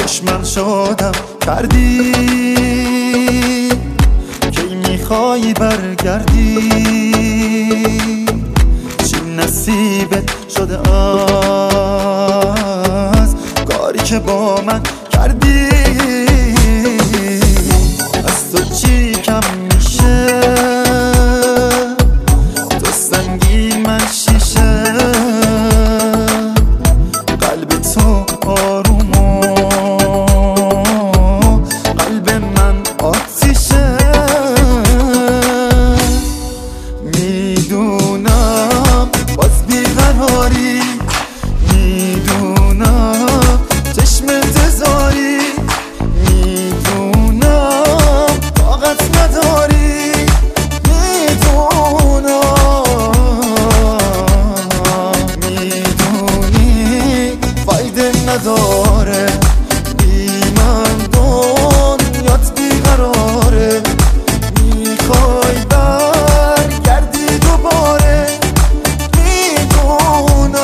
دشمن شدم کردی، کی میخوای برگردی؟ چی نصیبت شده از کاری که با من کردی؟ از تو چی کم میشه؟ تو سنگین من شیشه، قلب تو آروم و قلب من آتیشه. میدونم باز بیقراری، میدونم چشم انتظاری، میدونم طاقت نداری، میدونی فایده نداره، بی من دنیات بیقراره، میخوای برگردی دوباره، میدونم.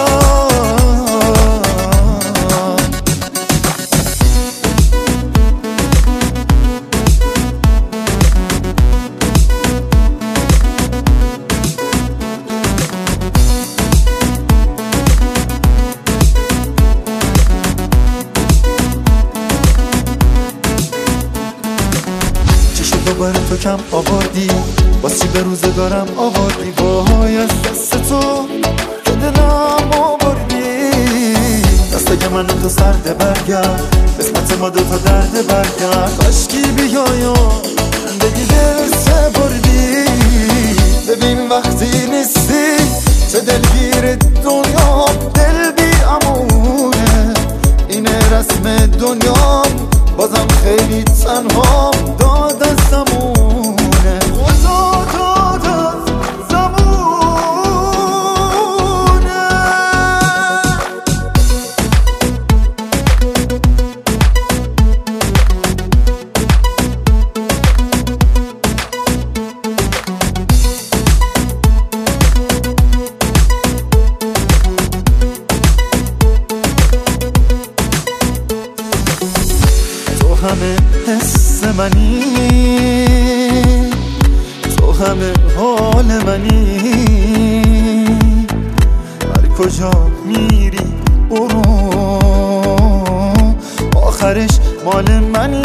دوباره تو کم آوردی، باز چی به روزگارم آوردی، وای از دست تو که دلم آوردی. دست من تو سرده برگرد، قسمت ما دوتا درد برگرد، کاشکی بیای و بگی دل سپردی. ببین وقتی نیستی چه دلگیر دنیا، دل بی امونه، اینه رسم دنیا، بازم خیلی تنها داد از زمونه، خدا داد از زمونه. تو همه حس منی، تو همه حال منی، هر کجا میری برو، آخرش مال منی.